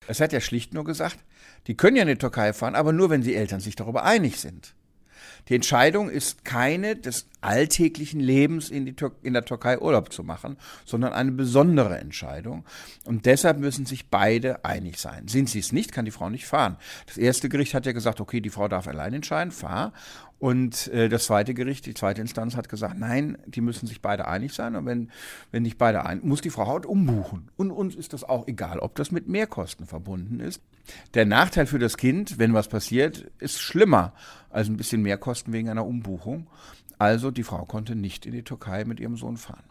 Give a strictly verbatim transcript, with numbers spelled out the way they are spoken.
Es hat ja schlicht nur gesagt, die können ja in die Türkei fahren, aber nur, wenn die Eltern sich darüber einig sind. Die Entscheidung ist keine des alltäglichen Lebens in, die Tür- in der Türkei Urlaub zu machen, sondern eine besondere Entscheidung. Und deshalb müssen sich beide einig sein. Sind sie es nicht, kann die Frau nicht fahren. Das erste Gericht hat ja gesagt, okay, die Frau darf allein entscheiden, fahr. Und äh, das zweite Gericht, die zweite Instanz hat gesagt, nein, die müssen sich beide einig sein. Und wenn, wenn nicht beide einig, muss die Frau halt umbuchen. Und uns ist das auch egal, ob das mit Mehrkosten verbunden ist. Der Nachteil für das Kind, wenn was passiert, ist schlimmer als ein bisschen Mehrkosten wegen einer Umbuchung. Also die Frau konnte nicht in die Türkei mit ihrem Sohn fahren.